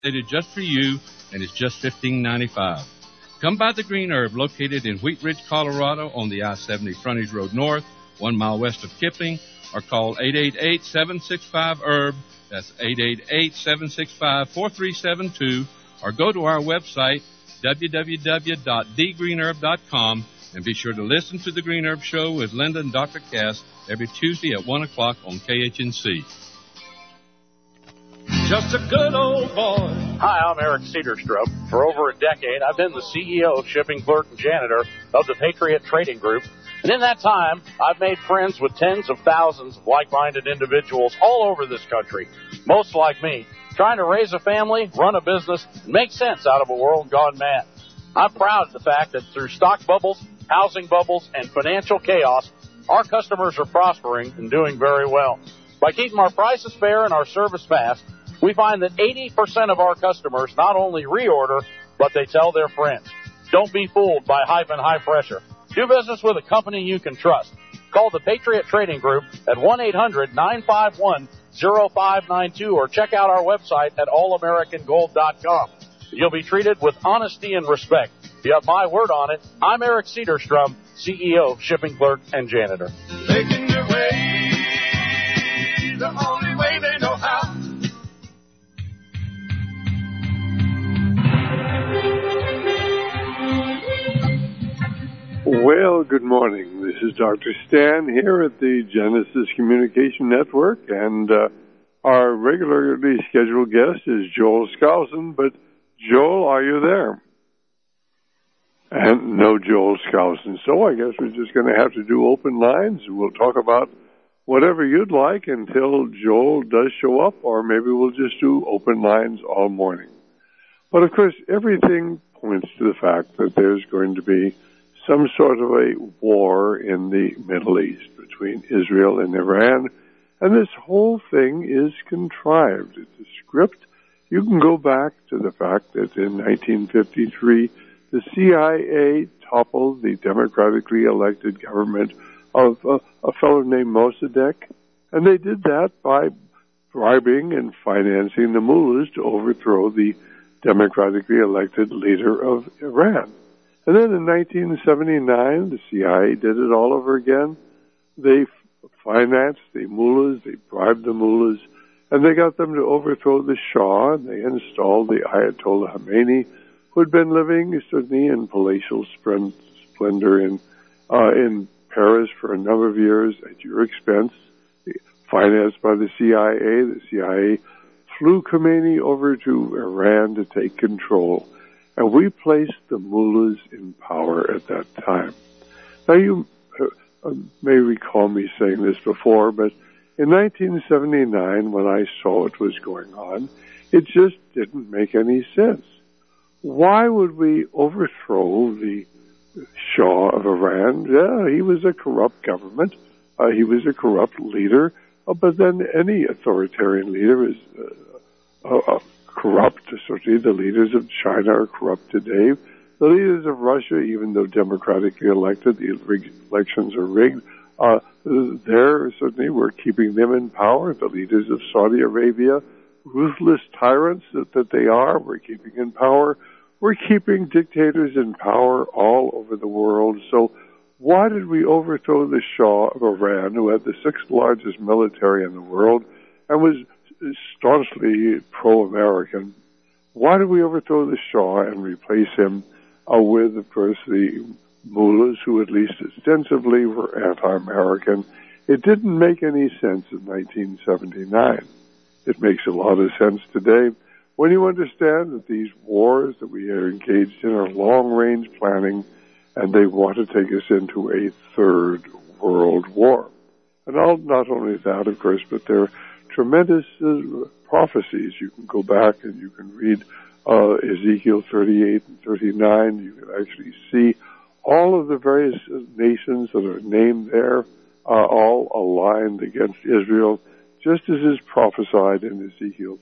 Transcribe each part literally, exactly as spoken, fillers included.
It's just for you, and it's just fifteen ninety-five. Come by the Green Herb, located in Wheat Ridge, Colorado, on the I seventy Frontage Road North, one mile west of Kipling, or call eight eight eight, seven six five, herb. That's eight eight eight, seven six five, four three seven two, or go to our website, w w w dot the green herb dot com, and be sure to listen to The Green Herb Show with Linda and Doctor Cass every Tuesday at one o'clock on K H N C. Just a good old boy. Hi, I'm Eric Cedarstrom. For over a decade, I've been the C E O, shipping clerk, and janitor of the Patriot Trading Group. And in that time, I've made friends with tens of thousands of like-minded individuals all over this country, most like me, trying to raise a family, run a business, and make sense out of a world gone mad. I'm proud of the fact that through stock bubbles, housing bubbles, and financial chaos, our customers are prospering and doing very well. By keeping our prices fair and our service fast, we find that eighty percent of our customers not only reorder, but they tell their friends. Don't be fooled by hype and high pressure. Do business with a company you can trust. Call the Patriot Trading Group at one eight hundred, nine five one, oh five nine two or check out our website at all american gold dot com. You'll be treated with honesty and respect. You have my word on it. I'm Eric Cedarstrom, C E O, shipping clerk, and janitor. Making your way the only way they know how. Well, good morning. This is Doctor Stan here at the Genesis Communication Network, and uh, our regularly scheduled guest is Joel Skousen. But, Joel, are you there? And no Joel Skousen. So I guess we're just going to have to do open lines. We'll talk about whatever you'd like until Joel does show up, or maybe we'll just do open lines all morning. But, of course, everything points to the fact that there's going to be some sort of a war in the Middle East between Israel and Iran. And this whole thing is contrived. It's a script. You can go back to the fact that in nineteen fifty-three, the C I A toppled the democratically elected government of uh, a fellow named Mossadegh. And they did that by bribing and financing the mullahs to overthrow the democratically elected leader of Iran. And then in nineteen seventy-nine, the C I A did it all over again. They financed the mullahs, they bribed the mullahs, and they got them to overthrow the Shah, and they installed the Ayatollah Khomeini, who had been living certainly in palatial splendor in uh, in Paris for a number of years at your expense, financed by the C I A. The C I A flew Khomeini over to Iran to take control. And we placed the mullahs in power at that time. Now, you uh, may recall me saying this before, but in nineteen seventy-nine, when I saw what was going on, it just didn't make any sense. Why would we overthrow the Shah of Iran? Yeah, he was a corrupt government. Uh, he was a corrupt leader. Uh, but then any authoritarian leader is uh, uh, corrupt. Certainly the leaders of China are corrupt today. The leaders of Russia, even though democratically elected, the elections are rigged, uh, they're certainly, we're keeping them in power. The leaders of Saudi Arabia, ruthless tyrants that, that they are, we're keeping in power. We're keeping dictators in power all over the world. So why did we overthrow the Shah of Iran, who had the sixth largest military in the world and was staunchly pro-American? Why did we overthrow the Shah and replace him uh, with, of course, the mullahs, who at least ostensibly were anti-American? It didn't make any sense in nineteen seventy-nine. It makes a lot of sense today when you understand that these wars that we are engaged in are long-range planning, and they want to take us into a third world war. And all, not only that, of course, but they're tremendous uh, prophecies. You can go back and you can read uh, Ezekiel thirty-eight and thirty-nine. You can actually see all of the various nations that are named there, uh, all aligned against Israel, just as is prophesied in Ezekiel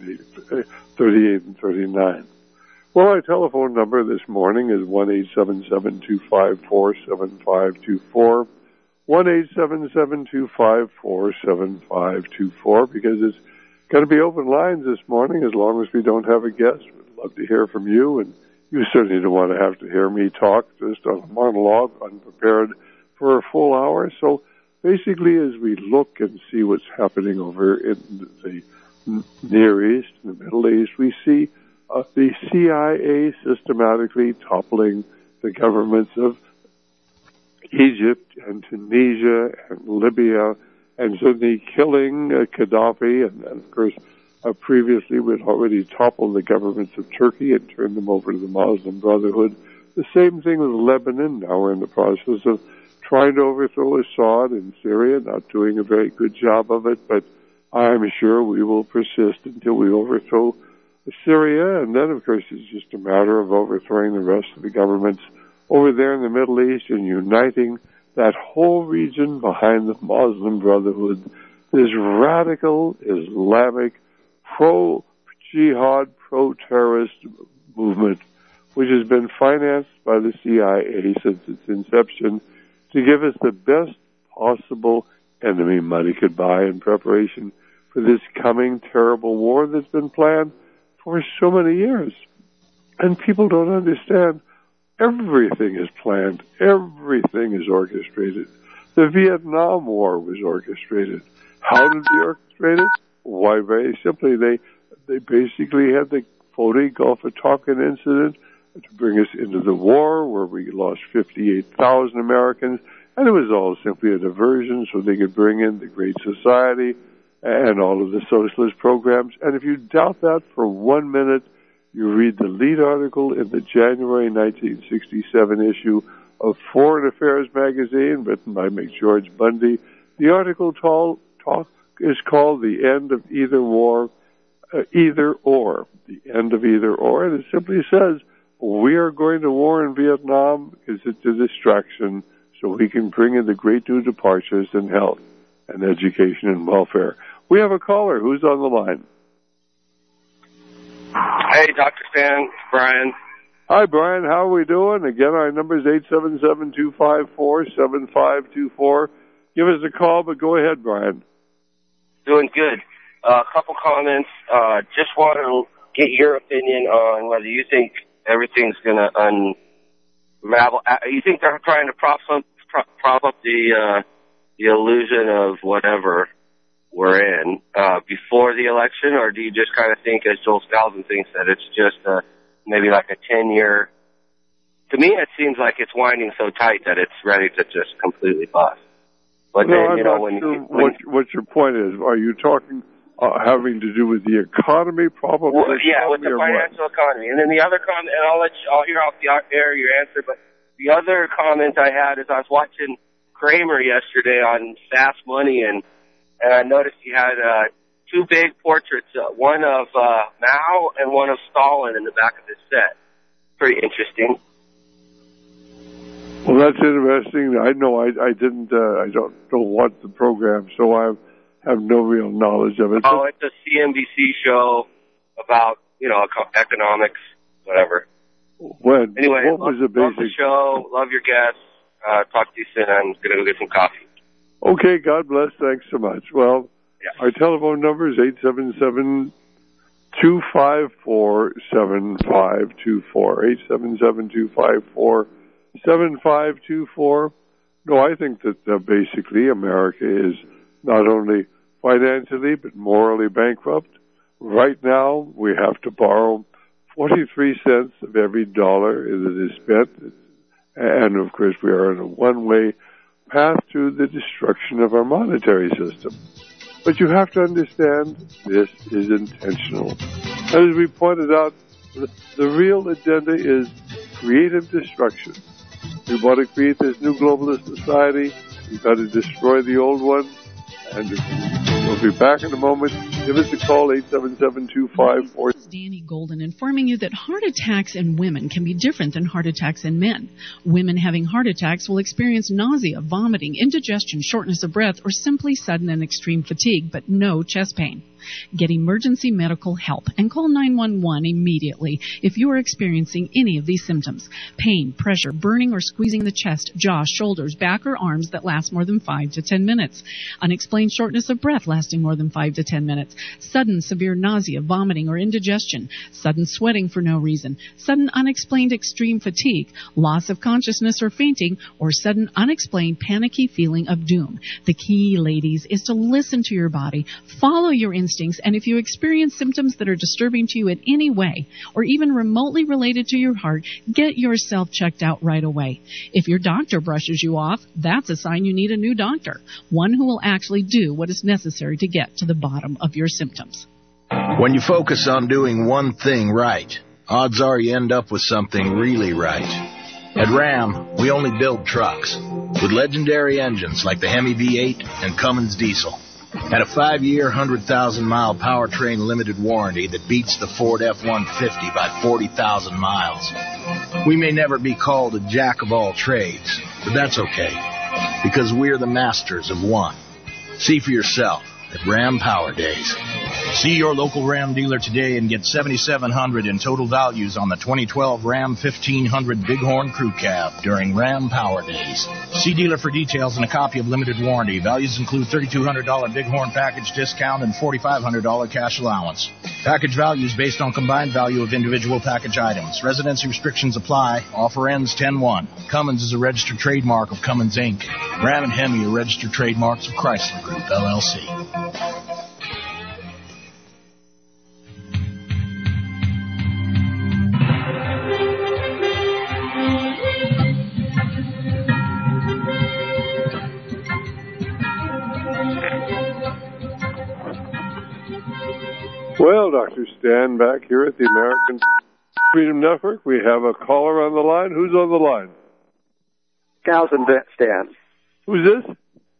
thirty-eight and thirty-nine. Well, our telephone number this morning is one eight seven seven, two five four, seven five two four. one eight seven seven, two five four, seven five two four, because it's going to be open lines this morning as long as we don't have a guest. We'd love to hear from you, and you certainly don't want to have to hear me talk just on a monologue, unprepared for a full hour. So basically, as we look and see what's happening over in the Near East, in the Middle East, we see uh, the C I A systematically toppling the governments of Egypt and Tunisia and Libya, and certainly killing uh, Gaddafi. And, and of course, uh, previously we'd already toppled the governments of Turkey and turned them over to the Muslim Brotherhood. The same thing with Lebanon. Now we're in the process of trying to overthrow Assad in Syria, not doing a very good job of it, but I'm sure we will persist until we overthrow Syria. And then, of course, it's just a matter of overthrowing the rest of the governments over there in the Middle East and uniting that whole region behind the Muslim Brotherhood, this radical Islamic pro-jihad, pro-terrorist movement, which has been financed by the C I A since its inception to give us the best possible enemy money could buy in preparation for this coming terrible war that's been planned for so many years. And people don't understand. Everything is planned. Everything is orchestrated. The Vietnam War was orchestrated. How did they orchestrate it? Why, very simply, they they basically had the phony Gulf of Tonkin incident to bring us into the war, where we lost fifty-eight thousand Americans, and it was all simply a diversion so they could bring in the Great Society and all of the socialist programs. And if you doubt that for one minute, you read the lead article in the January nineteen sixty-seven issue of Foreign Affairs magazine, written by McGeorge Bundy. The article talk, talk is called "The End of Either War," uh, either or, the end of either or, and it simply says, we are going to war in Vietnam because it's a distraction so we can bring in the great new departures in health and education and welfare. We have a caller. Who's on the line? Hey, Doctor Stan, Brian. Hi, Brian. How are we doing? Again, our number is eight seven seven, two five four, seven five two four. Give us a call, but go ahead, Brian. Doing good. A uh, couple comments. Uh, just want to get your opinion on whether you think everything's going to unravel. You think they're trying to prop up, prop up the, uh, the illusion of whatever we're in uh, before the election, or do you just kind of think, as Joel Skousen thinks, that it's just a, maybe like a ten-year... To me, it seems like it's winding so tight that it's ready to just completely bust. But no, then, I'm you know, not when, sure when, what, what your point is. Are you talking uh, having to do with the economy, probably? Well, yeah, with the financial what? economy. And then the other comment, and I'll let you, I'll hear off the air your answer, but the other comment I had is I was watching Kramer yesterday on Fast Money, and and I noticed he had uh, two big portraits, uh, one of uh, Mao and one of Stalin in the back of his set. Pretty interesting. Well, that's interesting. I know I, I didn't, uh, I don't, don't watch the program, so I have no real knowledge of it. Oh, it's a C N B C show about, you know, economics, whatever. When? Anyway, what love, was the basic? love the show, love your guests. Uh, talk to you soon. I'm going to go get some coffee. Okay, God bless. Thanks so much. Well, yeah. Our telephone number is eight seven seven, two five four, seven five two four. eight seven seven, two five four, seven five two four. No, I think that uh, basically America is not only financially but morally bankrupt. Right now, we have to borrow forty-three cents of every dollar that is spent. And, of course, we are in a one-way path to the destruction of our monetary system. But you have to understand this is intentional. And as we pointed out, the, the real agenda is creative destruction. We want to create this new globalist society. We've got to destroy the old one. And we'll be back in a moment. Give us a call, eight seven seven, two five four. This is Danny Golden informing you that heart attacks in women can be different than heart attacks in men. Women having heart attacks will experience nausea, vomiting, indigestion, shortness of breath, or simply sudden and extreme fatigue, but no chest pain. Get emergency medical help and call nine one one immediately if you are experiencing any of these symptoms. Pain, pressure, burning or squeezing the chest, jaw, shoulders, back or arms that last more than five to ten minutes. Unexplained shortness of breath lasting more than five to ten minutes. Sudden severe nausea, vomiting or indigestion. Sudden sweating for no reason. Sudden unexplained extreme fatigue. Loss of consciousness or fainting, or sudden unexplained panicky feeling of doom. The key, ladies, is to listen to your body, follow your instincts, and if you experience symptoms that are disturbing to you in any way, or even remotely related to your heart, get yourself checked out right away. If your doctor brushes you off, that's a sign you need a new doctor, one who will actually do what is necessary to get to the bottom of your symptoms. When you focus on doing one thing right, odds are you end up with something really right. At Ram, we only build trucks with legendary engines like the Hemi V eight and Cummins diesel. At a five-year, one hundred thousand mile powertrain limited warranty that beats the Ford F one fifty by forty thousand miles. We may never be called a jack of all trades, but that's okay, because we're the masters of one. See for yourself at Ram Power Days. See your local Ram dealer today and get seven thousand seven hundred dollars in total values on the twenty twelve Ram fifteen hundred Bighorn Crew Cab during Ram Power Days. See dealer for details and a copy of limited warranty. Values include three thousand two hundred dollars Bighorn package discount and four thousand five hundred dollars cash allowance. Package values based on combined value of individual package items. Residency restrictions apply. Offer ends ten one. Cummins is a registered trademark of Cummins, Incorporated. Ram and Hemi are registered trademarks of Chrysler Group, L L C. Well, Doctor Stan, back here at the American Freedom Network. We have a caller on the line. Who's on the line? Thousand Stan. Who's this?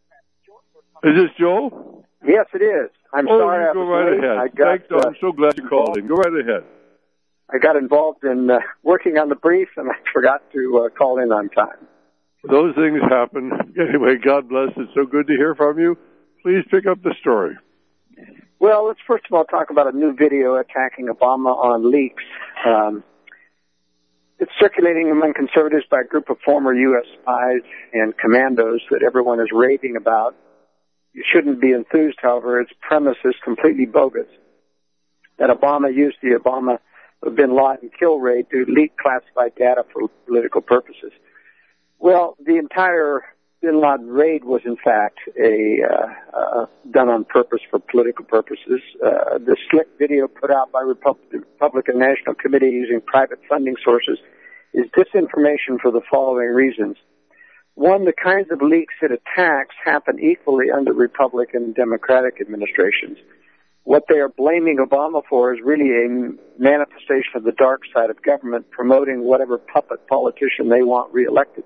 Is this Joel? Yes, it is. I'm oh, sorry. Go I was right late. ahead. I got, Thanks, uh, I'm so glad you called in. Go right ahead. I got involved in uh, working on the brief, and I forgot to uh, call in on time. Those things happen. Anyway, God bless. It's so good to hear from you. Please pick up the story. Well, let's first of all talk about a new video attacking Obama on leaks. Um, it's circulating among conservatives by a group of former U S spies and commandos that everyone is raving about. You shouldn't be enthused, however. Its premise is completely bogus. That Obama used the Obama bin Laden kill raid to leak classified data for political purposes. Well, the entire bin Laden raid was, in fact, a uh, uh, done on purpose for political purposes. Uh, the slick video put out by Repub- the Republican National Committee using private funding sources is disinformation for the following reasons. One, the kinds of leaks it attacks happen equally under Republican and Democratic administrations. What they are blaming Obama for is really a manifestation of the dark side of government promoting whatever puppet politician they want reelected.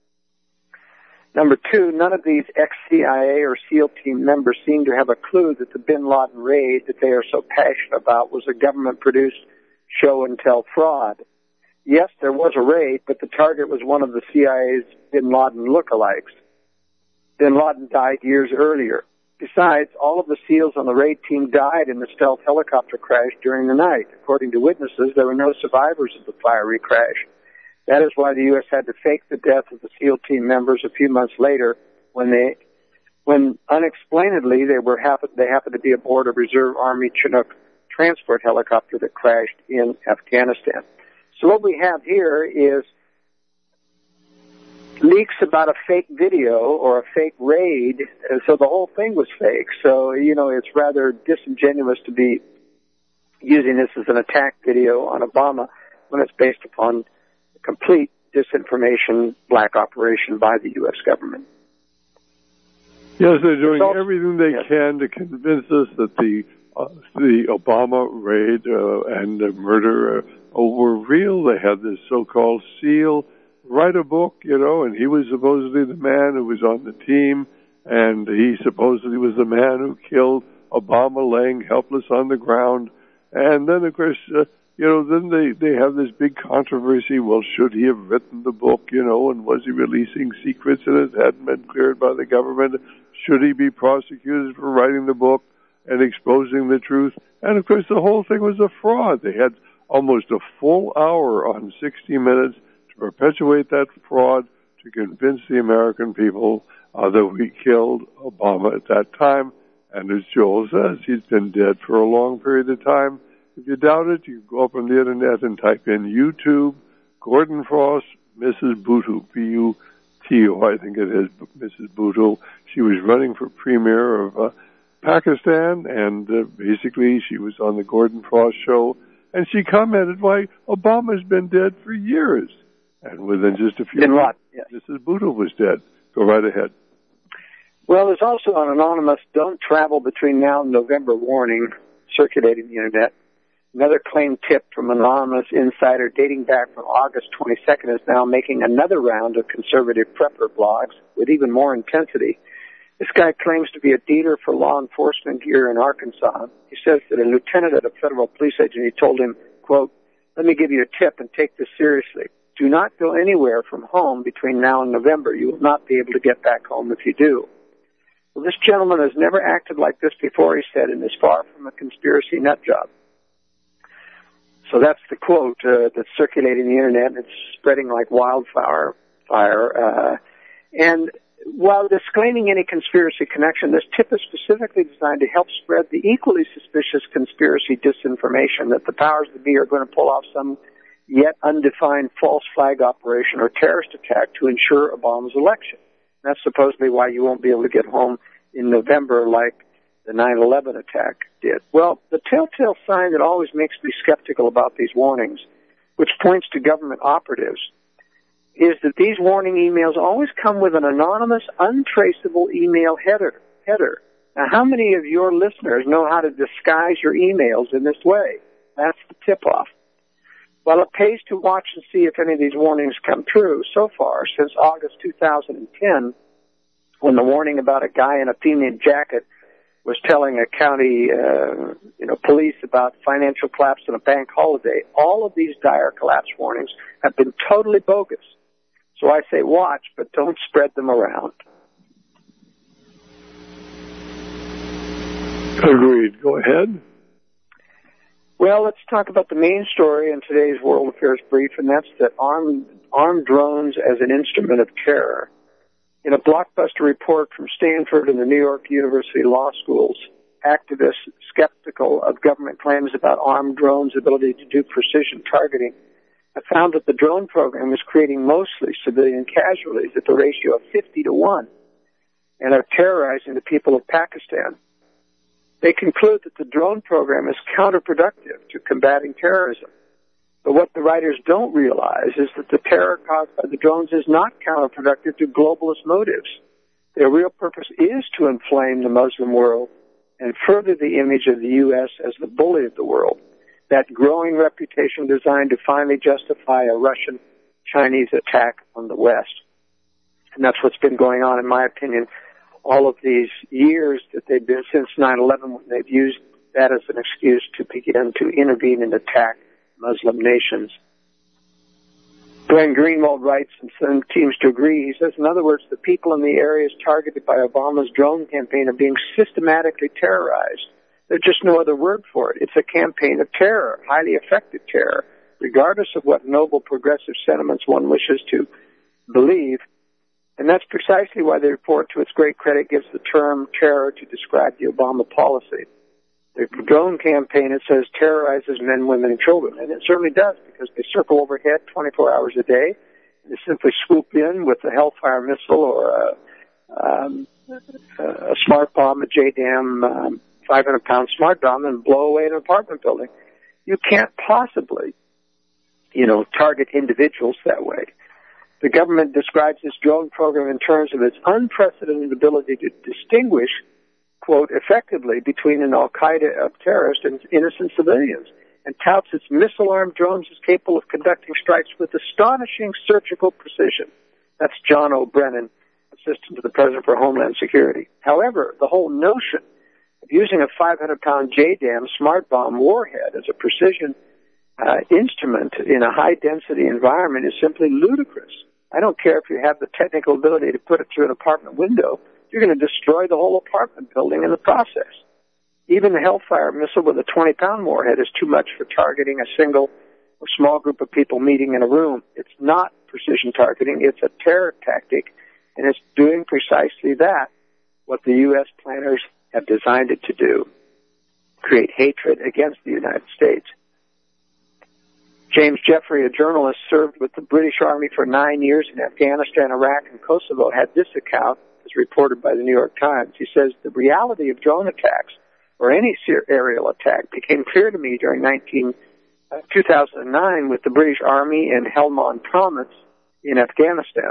Number two, none of these ex-C I A or SEAL team members seem to have a clue that the bin Laden raid that they are so passionate about was a government-produced show-and-tell fraud. Yes, there was a raid, but the target was one of the C I A's bin Laden lookalikes. Bin Laden died years earlier. Besides, all of the SEALs on the raid team died in the stealth helicopter crash during the night. According to witnesses, there were no survivors of the fiery crash. That is why the U S had to fake the death of the SEAL team members a few months later when they, when unexplainedly they were happen, they happened to be aboard a reserve Army Chinook transport helicopter that crashed in Afghanistan. So what we have here is leaks about a fake video or a fake raid, and so the whole thing was fake. So, you know, it's rather disingenuous to be using this as an attack video on Obama when it's based upon complete disinformation, black operation by the U S government. Yes, they're doing also, everything they yes. can to convince us that the uh, the Obama raid uh, and the murder uh, were real. They had this so-called SEAL write a book, you know, and he was supposedly the man who was on the team, and he supposedly was the man who killed Obama laying helpless on the ground. And then, of course, uh, you know, then they, they have this big controversy. Well, should he have written the book, you know, and was he releasing secrets and it hadn't been cleared by the government? Should he be prosecuted for writing the book? and exposing the truth. And, of course, the whole thing was a fraud. They had almost a full hour on sixty minutes to perpetuate that fraud, to convince the American people uh, that we killed Obama at that time. And as Joel says, he's been dead for a long period of time. If you doubt it, you go up on the Internet and type in YouTube, Gordon Frost, Missus Bhutto, B U T O, I think it is, Missus Bhutto. She was running for premier of uh, Pakistan, and uh, basically she was on the Gordon Frost show, and she commented why Obama's been dead for years. And within just a few Been months, what? Yes. Missus Bhutto was dead. Go right ahead. Well, there's also an anonymous don't travel between now and November warning circulating the Internet. Another claim tip from an anonymous insider dating back from August twenty-second is now making another round of conservative prepper blogs with even more intensity. This guy claims to be a dealer for law enforcement here in Arkansas. He says that a lieutenant at a federal police agency told him, quote, "Let me give you a tip and take this seriously. Do not go anywhere from home between now and November. You will not be able to get back home if you do." Well, this gentleman has never acted like this before, he said, and is far from a conspiracy nut job. So that's the quote uh, that's circulating the Internet, and it's spreading like wildfire. Fire, uh, and while disclaiming any conspiracy connection, this tip is specifically designed to help spread the equally suspicious conspiracy disinformation that the powers that be are going to pull off some yet undefined false flag operation or terrorist attack to ensure Obama's election. That's supposedly why you won't be able to get home in November like the nine eleven attack did. Well, the telltale sign that always makes me skeptical about these warnings, which points to government operatives, is that these warning emails always come with an anonymous, untraceable email header. header. Now, how many of your listeners know how to disguise your emails in this way? That's the tip-off. Well, it pays to watch and see if any of these warnings come true. So far, since August two thousand ten, when the warning about a guy in a female jacket was telling a county, uh, you know, police about financial collapse and a bank holiday, all of these dire collapse warnings have been totally bogus. So I say watch, but don't spread them around. Agreed. Go ahead. Well, let's talk about the main story in today's World Affairs Brief, and that's that armed, armed drones as an instrument of terror. In a blockbuster report from Stanford and the New York University Law Schools, activists skeptical of government claims about armed drones' ability to do precision targeting have found that the drone program is creating mostly civilian casualties at the ratio of fifty to one and are terrorizing the people of Pakistan. They conclude that the drone program is counterproductive to combating terrorism. But what the writers don't realize is that the terror caused by the drones is not counterproductive to globalist motives. Their real purpose is to inflame the Muslim world and further the image of the U S as the bully of the world, that growing reputation designed to finally justify a Russian-Chinese attack on the West. And that's what's been going on, in my opinion, all of these years that they've been since nine eleven, when they've used that as an excuse to begin to intervene and attack Muslim nations. Glenn Greenwald writes and seems to agree. He says, in other words, the people in the areas targeted by Obama's drone campaign are being systematically terrorized. There's just no other word for it. It's a campaign of terror, highly effective terror, regardless of what noble progressive sentiments one wishes to believe. And that's precisely why the report, to its great credit, gives the term terror to describe the Obama policy. The drone campaign, it says, terrorizes men, women, and children. And it certainly does, because they circle overhead twenty-four hours a day. They simply swoop in with a Hellfire missile or a, um, a smart bomb, a J DAM um, five hundred pound smart bomb, and blow away an apartment building. You can't possibly, you know, target individuals that way. The government describes this drone program in terms of its unprecedented ability to distinguish, quote, effectively between an al-Qaeda of terrorists and innocent civilians, and touts its missile-armed drones as capable of conducting strikes with astonishing surgical precision. That's John O'Brien, Assistant to the President for Homeland Security. However, the whole notion of using a five hundred pound J DAM smart bomb warhead as a precision uh, instrument in a high-density environment is simply ludicrous. I don't care if you have the technical ability to put it through an apartment window. You're going to destroy the whole apartment building in the process. Even the Hellfire missile with a twenty-pound warhead is too much for targeting a single or small group of people meeting in a room. It's not precision targeting. It's a terror tactic, and it's doing precisely that, what the U S planners have designed it to do, create hatred against the United States. James Jeffrey, a journalist, served with the British Army for nine years in Afghanistan, Iraq, and Kosovo, had this account, as reported by the New York Times. He says, the reality of drone attacks or any aerial attack became clear to me during nineteen, uh, two thousand nine with the British Army in Helmand Province in Afghanistan.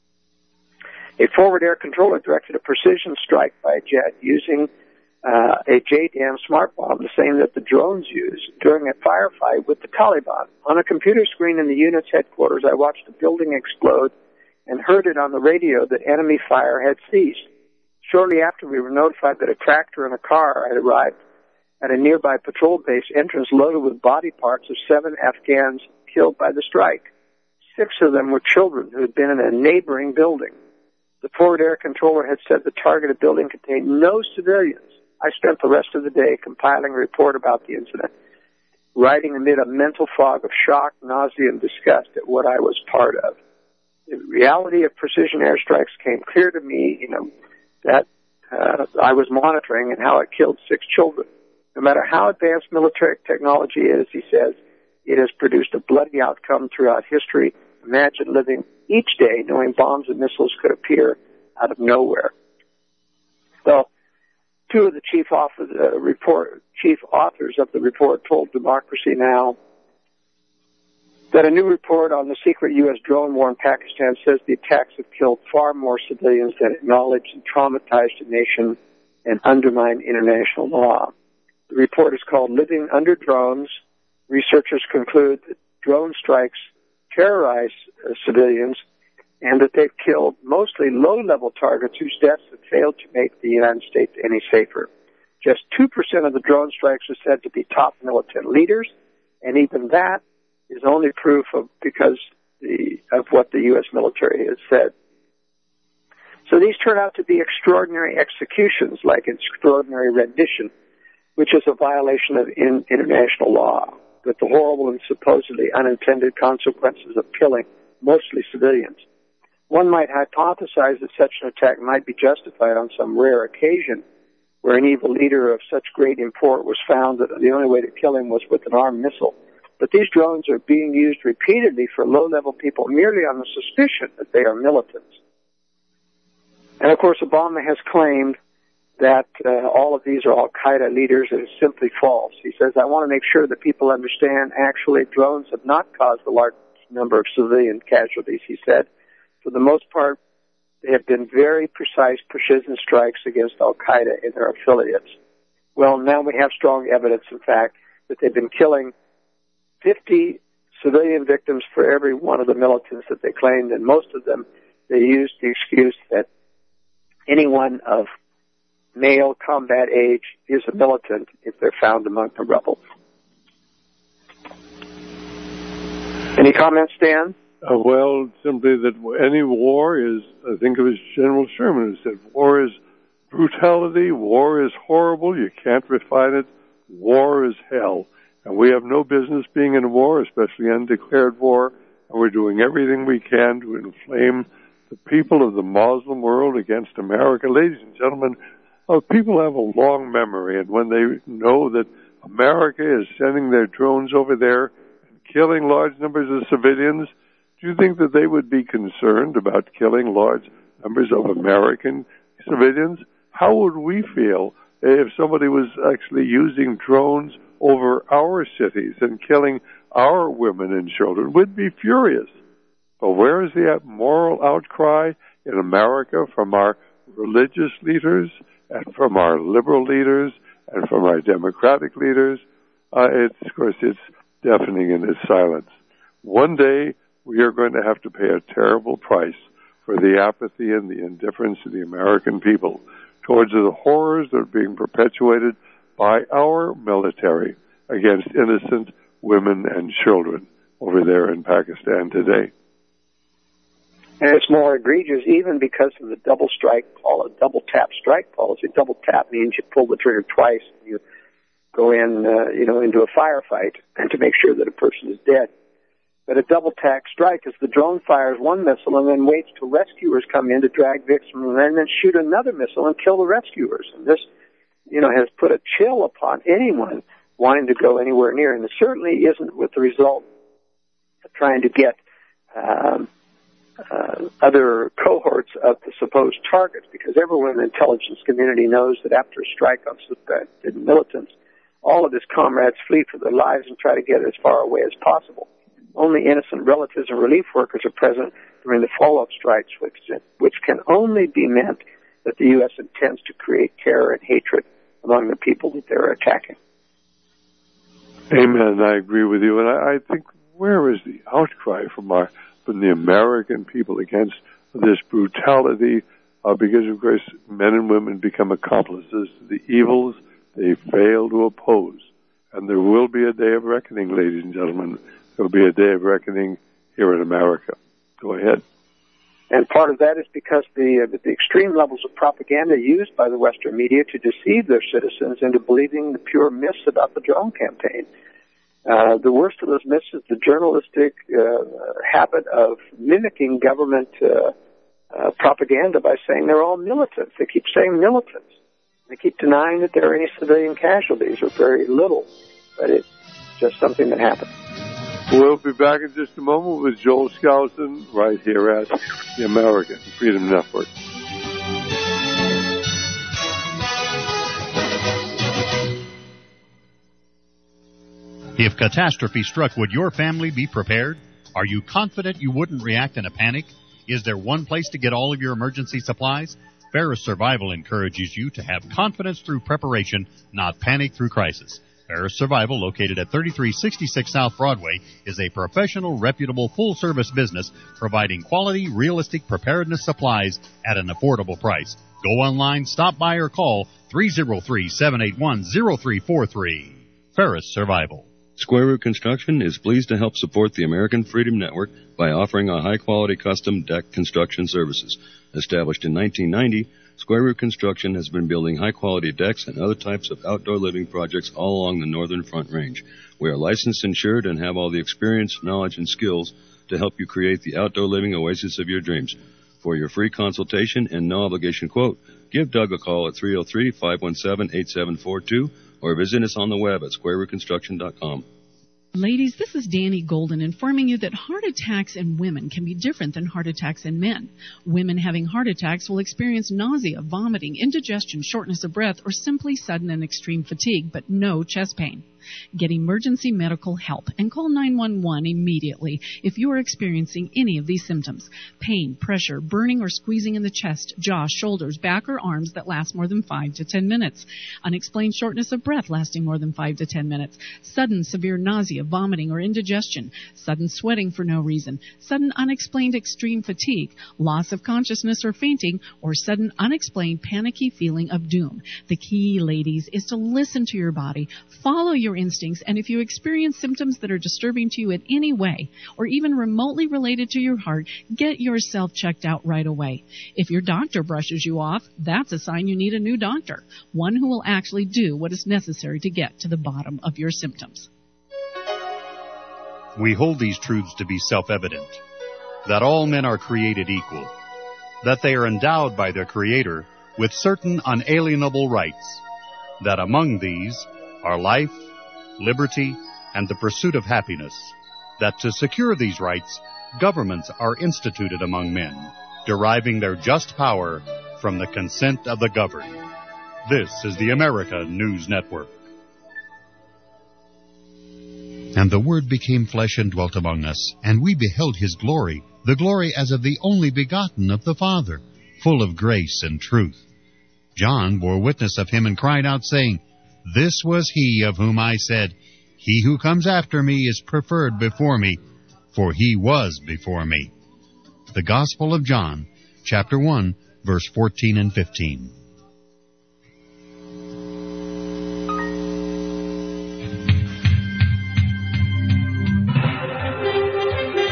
A forward air controller directed a precision strike by a jet using uh, a J DAM smart bomb, the same that the drones use, during a firefight with the Taliban. On a computer screen in the unit's headquarters, I watched a building explode and heard it on the radio that enemy fire had ceased. Shortly after, we were notified that a tractor and a car had arrived at a nearby patrol base entrance loaded with body parts of seven Afghans killed by the strike. Six of them were children who had been in a neighboring building. The forward air controller had said the targeted building contained no civilians. I spent the rest of the day compiling a report about the incident, writing amid a mental fog of shock, nausea, and disgust at what I was part of. The reality of precision airstrikes came clear to me, you know, that uh, I was monitoring, and how it killed six children. No matter how advanced military technology is, he says, it has produced a bloody outcome throughout history. Imagine living each day knowing bombs and missiles could appear out of nowhere. So, two of the chief authors, uh, report, chief authors of the report told Democracy Now! That a new report on the secret U S drone war in Pakistan says the attacks have killed far more civilians than acknowledged and traumatized a nation and undermined international law. The report is called Living Under Drones. Researchers conclude that drone strikes terrorize uh, civilians and that they've killed mostly low-level targets whose deaths have failed to make the United States any safer. Just two percent of the drone strikes are said to be top militant leaders, and even that is only proof of because the, of what the U S military has said. So these turn out to be extraordinary executions, like extraordinary rendition, which is a violation of in, international law, with the horrible and supposedly unintended consequences of killing mostly civilians. One might hypothesize that such an attack might be justified on some rare occasion where an evil leader of such great import was found that the only way to kill him was with an armed missile. But these drones are being used repeatedly for low-level people merely on the suspicion that they are militants. And, of course, Obama has claimed that uh, all of these are al-Qaeda leaders, and it's simply false. He says, I want to make sure that people understand actually drones have not caused a large number of civilian casualties, he said. For the most part, they have been very precise precision strikes against al-Qaeda and their affiliates. Well, now we have strong evidence, in fact, that they've been killing fifty civilian victims for every one of the militants that they claimed, and most of them, they used the excuse that anyone of male combat age is a militant if they're found among the rebels. Any comments, Dan? Uh, well, simply that any war is, I think it was General Sherman who said, war is brutality, war is horrible, you can't refine it, war is hell. And we have no business being in a war, especially undeclared war, and we're doing everything we can to inflame the people of the Muslim world against America. Ladies and gentlemen, uh, people have a long memory, and when they know that America is sending their drones over there and killing large numbers of civilians, do you think that they would be concerned about killing large numbers of American civilians? How would we feel if somebody was actually using drones over our cities and killing our women and children? We'd be furious. But where is the moral outcry in America from our religious leaders and from our liberal leaders and from our democratic leaders? Uh, it's, of course, it's deafening in its silence. One day, we are going to have to pay a terrible price for the apathy and the indifference of the American people towards the horrors that are being perpetuated by our military against innocent women and children over there in Pakistan today. And it's more egregious even because of the double strike, a double tap strike policy. Double tap means you pull the trigger twice and you go in, uh, you know, into a firefight and to make sure that a person is dead. But a double tap strike is the drone fires one missile and then waits till rescuers come in to drag victims and then shoot another missile and kill the rescuers. And this, you know, has put a chill upon anyone wanting to go anywhere near. And it certainly isn't with the result of trying to get um, uh, other cohorts of the supposed targets, because everyone in the intelligence community knows that after a strike on suspected militants, all of his comrades flee for their lives and try to get as far away as possible. Only innocent relatives and relief workers are present during the follow-up strikes, which, which can only be meant that the U S intends to create terror and hatred among the people that they're attacking. Amen. I agree with you. And I, I think, where is the outcry from our from the American people against this brutality? Uh, because, of course, men and women become accomplices to the evils they fail to oppose. And there will be a day of reckoning, ladies and gentlemen. There will be a day of reckoning here in America. Go ahead. And part of that is because the, uh, the extreme levels of propaganda used by the Western media to deceive their citizens into believing the pure myths about the drone campaign. Uh, the worst of those myths is the journalistic uh, habit of mimicking government uh, uh, propaganda by saying they're all militants. They keep saying militants. They keep denying that there are any civilian casualties, or very little, but it's just something that happened. We'll be back in just a moment with Joel Skousen right here at the American Freedom Network. If catastrophe struck, would your family be prepared? Are you confident you wouldn't react in a panic? Is there one place to get all of your emergency supplies? Ferris Survival encourages you to have confidence through preparation, not panic through crisis. Ferris Survival, located at thirty-three sixty-six South Broadway, is a professional, reputable, full-service business providing quality, realistic preparedness supplies at an affordable price. Go online, stop by, or call three oh three, seven eight one, oh three four three. Ferris Survival. Square Root Construction is pleased to help support the American Freedom Network by offering a high-quality custom deck construction services. Established in nineteen ninety, Square Root Construction has been building high-quality decks and other types of outdoor living projects all along the Northern Front Range. We are licensed, insured, and have all the experience, knowledge, and skills to help you create the outdoor living oasis of your dreams. For your free consultation and no-obligation quote, give Doug a call at three oh three, five one seven, eight seven four two or visit us on the web at square root construction dot com. Ladies, this is Danny Golden informing you that heart attacks in women can be different than heart attacks in men. Women having heart attacks will experience nausea, vomiting, indigestion, shortness of breath, or simply sudden and extreme fatigue, but no chest pain. Get emergency medical help and call nine one one immediately if you are experiencing any of these symptoms: pain, pressure, burning or squeezing in the chest, jaw, shoulders, back, or arms that last more than five to ten minutes, unexplained shortness of breath lasting more than five to ten minutes, sudden severe nausea, vomiting, or indigestion, sudden sweating for no reason, sudden unexplained extreme fatigue, loss of consciousness or fainting, or sudden unexplained panicky feeling of doom. The key, ladies, is to listen to your body, follow your instincts, and if you experience symptoms that are disturbing to you in any way, or even remotely related to your heart, get yourself checked out right away. If your doctor brushes you off, that's a sign you need a new doctor, one who will actually do what is necessary to get to the bottom of your symptoms. We hold these truths to be self-evident, that all men are created equal, that they are endowed by their Creator with certain unalienable rights, that among these are life, liberty, and the pursuit of happiness, that to secure these rights, governments are instituted among men, deriving their just power from the consent of the governed. This is the America News Network. And the Word became flesh and dwelt among us, and we beheld His glory, the glory as of the only begotten of the Father, full of grace and truth. John bore witness of Him and cried out, saying, This was He of whom I said, He who comes after me is preferred before me, for He was before me. The Gospel of John, chapter one, verse fourteen and fifteen.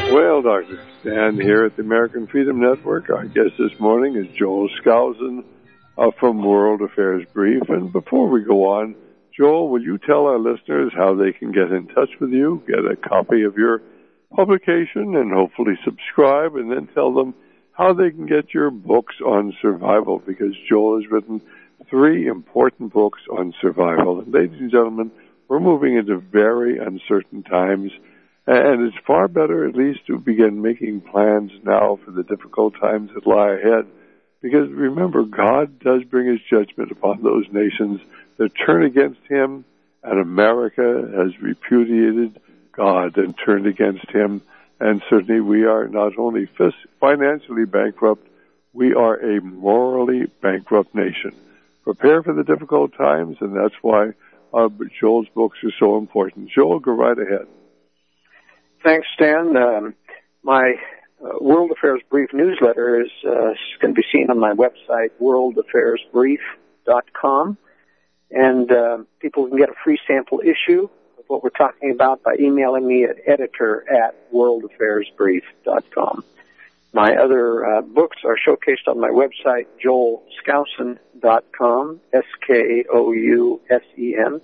Well, Doctor Stan here at the American Freedom Network. Our guest this morning is Joel Skousen uh, from World Affairs Brief. And before we go on, Joel, will you tell our listeners how they can get in touch with you, get a copy of your publication, and hopefully subscribe, and then tell them how they can get your books on survival, because Joel has written three important books on survival. And ladies and gentlemen, we're moving into very uncertain times, and it's far better at least to begin making plans now for the difficult times that lie ahead, because remember, God does bring his judgment upon those nations that turn against him, and America has repudiated God and turned against him. And certainly we are not only financially bankrupt, we are a morally bankrupt nation. Prepare for the difficult times, and that's why uh, Joel's books are so important. Joel, go right ahead. Thanks, Stan. Um, my uh, World Affairs Brief newsletter is uh, going to be seen on my website, world affairs brief dot com, and uh, people can get a free sample issue of what we're talking about by emailing me at editor at world affairs brief dot com. My other uh, books are showcased on my website, joel skousen dot com, S K O U S E N,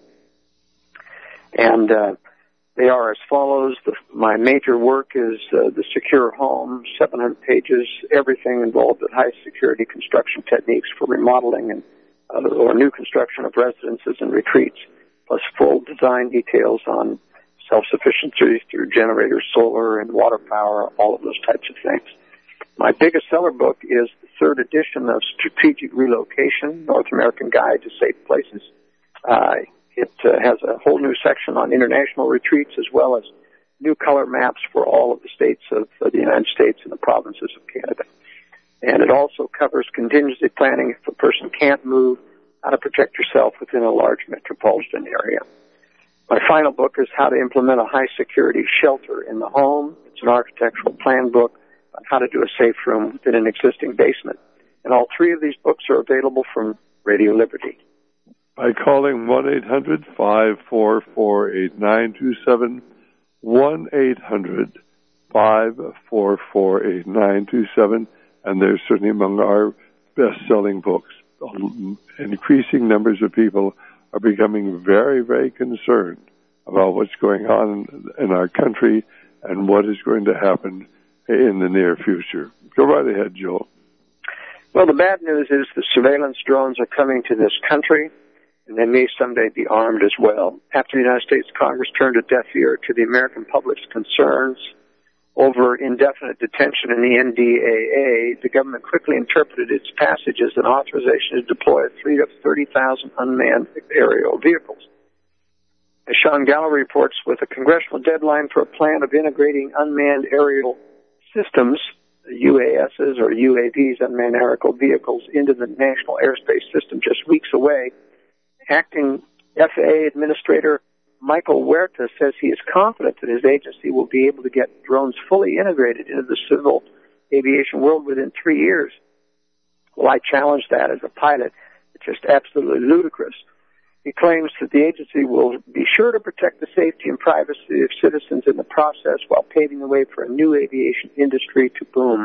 and uh, they are as follows. The, my major work is uh, The Secure Home, seven hundred pages, everything involved with high-security construction techniques for remodeling and uh, or new construction of residences and retreats, plus full design details on self-sufficiency through generators, solar, and water power, all of those types of things. My biggest seller book is the third edition of Strategic Relocation, North American Guide to Safe Places. Uh, It uh, has a whole new section on international retreats, as well as new color maps for all of the states of uh, the United States and the provinces of Canada. And it also covers contingency planning if a person can't move, how to protect yourself within a large metropolitan area. My final book is How to Implement a High-Security Shelter in the Home. It's an architectural plan book on how to do a safe room within an existing basement. And all three of these books are available from Radio Liberty. By calling one eight hundred five four four eight nine two seven, one eight hundred five four four eight nine two seven, and they're certainly among our best-selling books. Increasing numbers of people are becoming very, very concerned about what's going on in our country and what is going to happen in the near future. Go right ahead, Joel. Well, the bad news is the surveillance drones are coming to this country, and they may someday be armed as well. After the United States Congress turned a deaf ear to the American public's concerns over indefinite detention in the N D A A, the government quickly interpreted its passage as an authorization to deploy a fleet of thirty thousand unmanned aerial vehicles. As Sean Gallery reports, with a congressional deadline for a plan of integrating unmanned aerial systems, U A Ss or U A Vs, unmanned aerial vehicles, into the national airspace system just weeks away, Acting F A A Administrator Michael Huerta says he is confident that his agency will be able to get drones fully integrated into the civil aviation world within three years. Well, I challenge that as a pilot. It's just absolutely ludicrous. He claims that the agency will be sure to protect the safety and privacy of citizens in the process while paving the way for a new aviation industry to boom.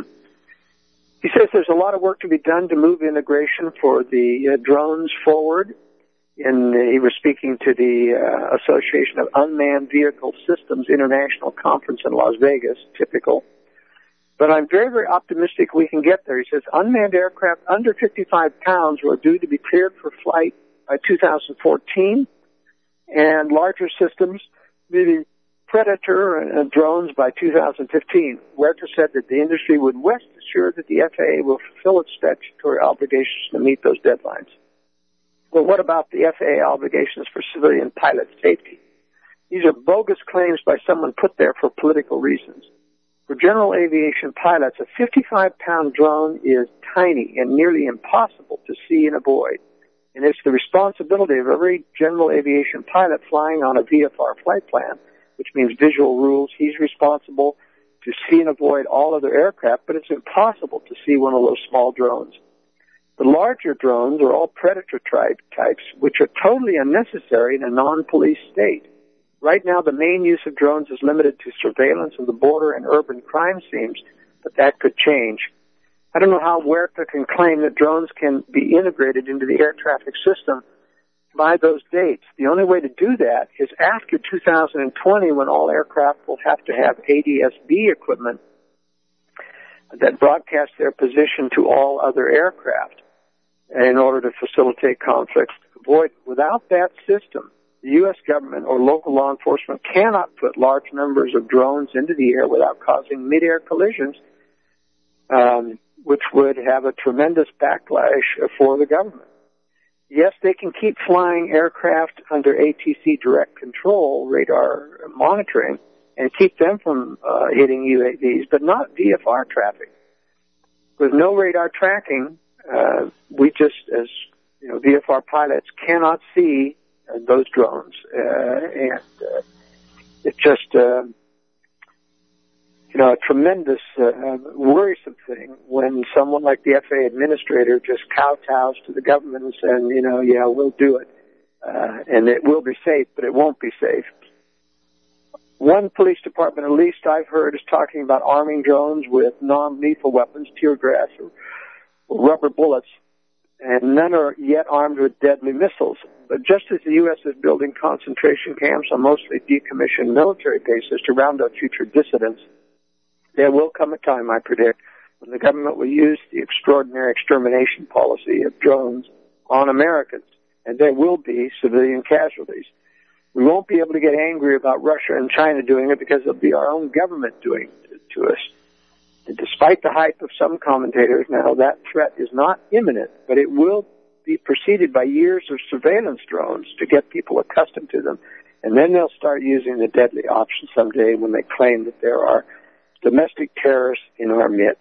He says there's a lot of work to be done to move integration for the uh, drones forward. In, uh, he was speaking to the uh, Association of Unmanned Vehicle Systems International Conference in Las Vegas, typical. But I'm very, very optimistic we can get there. He says unmanned aircraft under fifty-five pounds were due to be cleared for flight by two thousand fourteen, and larger systems, meaning Predator and uh, drones, by two thousand fifteen. Huerta said that the industry would rest assured that the F A A will fulfill its statutory obligations to meet those deadlines. Well, what about the F A A obligations for civilian pilot safety? These are bogus claims by someone put there for political reasons. For general aviation pilots, a fifty-five pound drone is tiny and nearly impossible to see and avoid. And it's the responsibility of every general aviation pilot flying on a V F R flight plan, which means visual rules. He's responsible to see and avoid all other aircraft, but it's impossible to see one of those small drones. The larger drones are all Predator type types, which are totally unnecessary in a non-police state. Right now, the main use of drones is limited to surveillance of the border and urban crime scenes, but that could change. I don't know how America can claim that drones can be integrated into the air traffic system by those dates. The only way to do that is after two thousand twenty, when all aircraft will have to have A D S B equipment that broadcasts their position to all other aircraft in order to facilitate conflicts. Avoid, without that system, the U S government or local law enforcement cannot put large numbers of drones into the air without causing mid-air collisions, um, which would have a tremendous backlash for the government. Yes, they can keep flying aircraft under A T C direct control, radar monitoring, and keep them from uh, hitting U A Vs, but not V F R traffic. With no radar tracking, uh, we just, as you know, V F R pilots cannot see uh, those drones, uh, and uh, it's just, uh, you know, a tremendous, uh, worrisome thing when someone like the F A A administrator just kowtows to the government and saying, you know, yeah, we'll do it, uh, and it will be safe, but it won't be safe. One police department, at least I've heard, is talking about arming drones with non-lethal weapons, tear gas or rubber bullets, and none are yet armed with deadly missiles. But just as the U S is building concentration camps on mostly decommissioned military bases to round up future dissidents, there will come a time, I predict, when the government will use the extraordinary extermination policy of drones on Americans, and there will be civilian casualties. We won't be able to get angry about Russia and China doing it because it'll be our own government doing it to us. And despite the hype of some commentators now, that threat is not imminent, but it will be preceded by years of surveillance drones to get people accustomed to them. And then they'll start using the deadly option someday when they claim that there are domestic terrorists in our midst.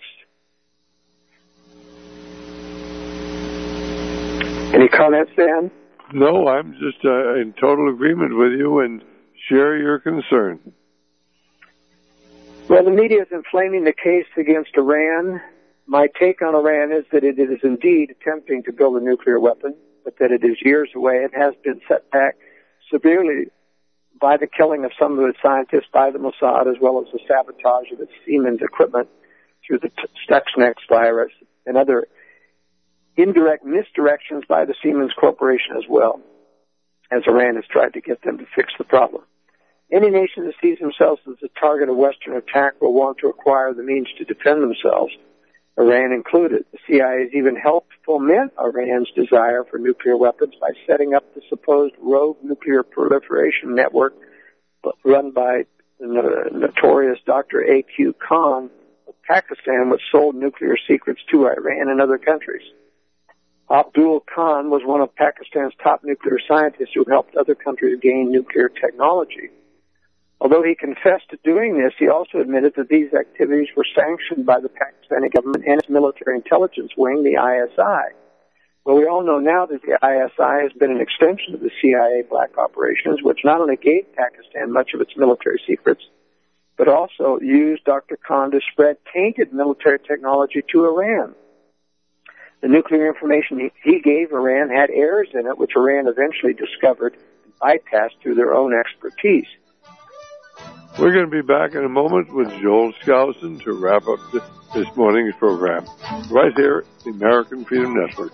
Any comments, Dan? No, I'm just uh, in total agreement with you and share your concern. Well, the media is inflaming the case against Iran. My take on Iran is that it is indeed attempting to build a nuclear weapon, but that it is years away. It has been set back severely by the killing of some of its scientists by the Mossad, as well as the sabotage of its Siemens equipment through the Stuxnet virus and other indirect misdirections by the Siemens Corporation as well, as Iran has tried to get them to fix the problem. Any nation that sees themselves as a target of Western attack will want to acquire the means to defend themselves, Iran included. The C I A has even helped foment Iran's desire for nuclear weapons by setting up the supposed rogue nuclear proliferation network run by the notorious Doctor A Q Khan of Pakistan, which sold nuclear secrets to Iran and other countries. Abdul Khan was one of Pakistan's top nuclear scientists who helped other countries gain nuclear technology. Although he confessed to doing this, he also admitted that these activities were sanctioned by the Pakistani government and its military intelligence wing, the I S I. Well, we all know now that the I S I has been an extension of the C I A black operations, which not only gave Pakistan much of its military secrets, but also used Doctor Khan to spread tainted military technology to Iran. The nuclear information he, he gave Iran had errors in it, which Iran eventually discovered and bypassed through their own expertise. We're going to be back in a moment with Joel Skousen to wrap up this, this morning's program, right here at the American Freedom Network.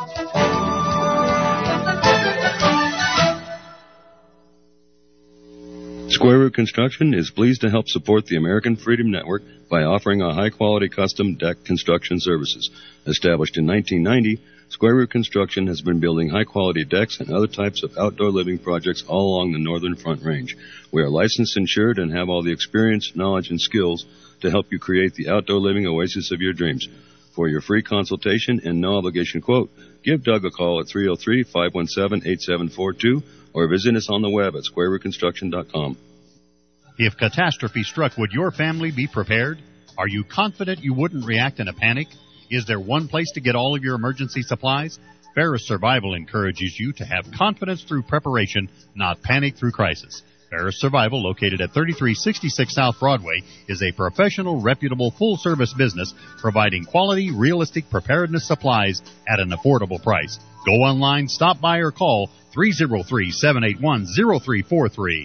Square Root Construction is pleased to help support the American Freedom Network by offering a high-quality custom deck construction services. Established in nineteen ninety, Square Root Construction has been building high-quality decks and other types of outdoor living projects all along the Northern Front Range. We are licensed, insured, and have all the experience, knowledge, and skills to help you create the outdoor living oasis of your dreams. For your free consultation and no-obligation quote, give Doug a call at three oh three, five one seven, eight seven four two or visit us on the web at square root construction dot com. If catastrophe struck, would your family be prepared? Are you confident you wouldn't react in a panic? Is there one place to get all of your emergency supplies? Ferris Survival encourages you to have confidence through preparation, not panic through crisis. Ferris Survival, located at thirty-three sixty-six South Broadway, is a professional, reputable, full-service business providing quality, realistic preparedness supplies at an affordable price. Go online, stop by, or call three oh three, seven eight one, oh three four three.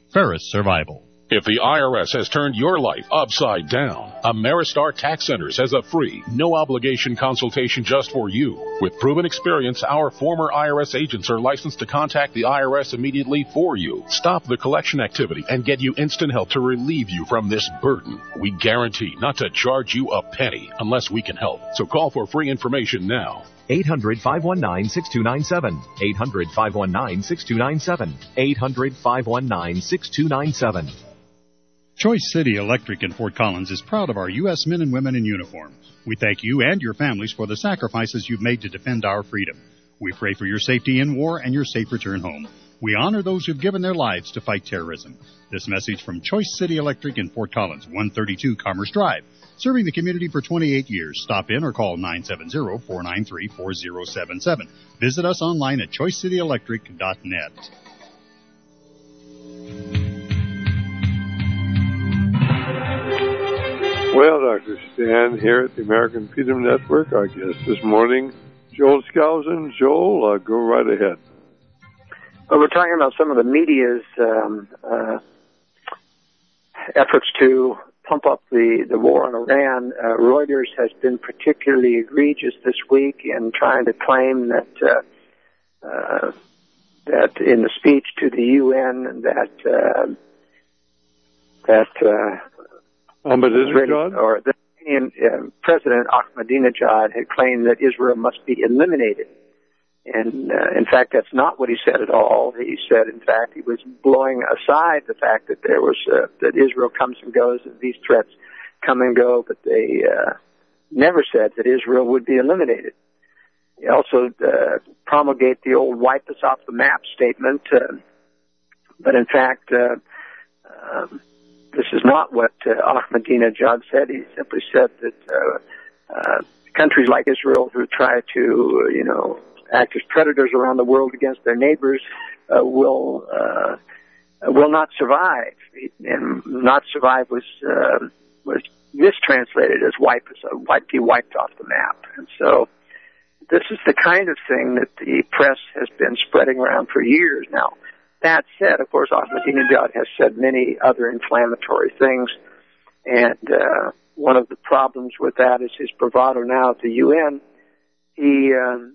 Ferris Survival. If the I R S has turned your life upside down, Ameristar Tax Centers has a free, no-obligation consultation just for you. With proven experience, our former I R S agents are licensed to contact the I R S immediately for you, stop the collection activity, and get you instant help to relieve you from this burden. We guarantee not to charge you a penny unless we can help. So call for free information now. eight hundred, five one nine, six two nine seven. eight hundred, five one nine, six two nine seven. eight hundred, five one nine, six two nine seven. Choice City Electric in Fort Collins is proud of our U S men and women in uniform. We thank you and your families for the sacrifices you've made to defend our freedom. We pray for your safety in war and your safe return home. We honor those who've given their lives to fight terrorism. This message from Choice City Electric in Fort Collins, one thirty-two Commerce Drive. Serving the community for twenty-eight years. Stop in or call nine seven zero, four nine three, four zero seven seven. Visit us online at choice city electric dot net. Well, Doctor Stan here at the American Freedom Network. Our guest this morning, Joel Skousen. Joel, uh, go right ahead. Well, we're talking about some of the media's um, uh, efforts to pump up the, the war on Iran. Uh, Reuters has been particularly egregious this week in trying to claim that uh, uh, that in the speech to the U N that uh, that uh, Ahmadinejad or the Iranian uh, President Ahmadinejad had claimed that Israel must be eliminated. And, uh, in fact, that's not what he said at all. He said, in fact, he was blowing aside the fact that there was, uh, that Israel comes and goes and these threats come and go, but they, uh, never said that Israel would be eliminated. He also, uh, promulgated the old wipe us off the map statement, uh, but in fact, uh, um, this is not what uh, Ahmadinejad said. He simply said that, uh, uh, countries like Israel who try to, uh, you know, act as predators around the world against their neighbors uh, will uh, will not survive. And not survive was uh, was mistranslated as wipe wipe be wiped off the map. And so this is the kind of thing that the press has been spreading around for years now. That said, of course, Ahmadinejad has said many other inflammatory things, and uh, one of the problems with that is his bravado now at the U N. He um,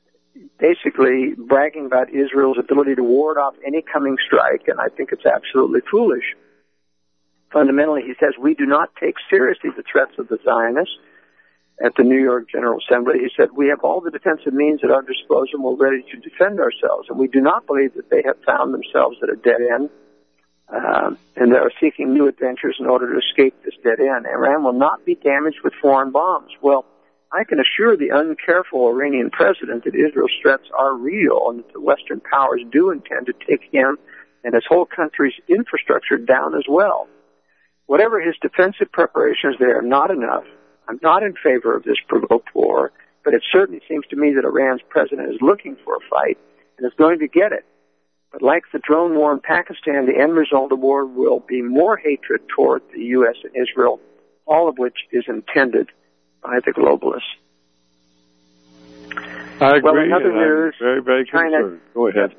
basically bragging about Israel's ability to ward off any coming strike, and I think it's absolutely foolish. Fundamentally, he says, we do not take seriously the threats of the Zionists. At the New York General Assembly, he said, we have all the defensive means at our disposal and we're ready to defend ourselves. And we do not believe that they have found themselves at a dead end, uh, and they are seeking new adventures in order to escape this dead end. Iran will not be damaged with foreign bombs. Well, I can assure the uncareful Iranian president that Israel's threats are real and that the Western powers do intend to take him and his whole country's infrastructure down as well. Whatever his defensive preparations, they are not enough. I'm not in favor of this provoked war, but it certainly seems to me that Iran's president is looking for a fight and is going to get it. But like the drone war in Pakistan, the end result of the war will be more hatred toward the U S and Israel, all of which is intended by the globalists. I agree. Well, in other and news, I'm very, very China, concerned. Go ahead.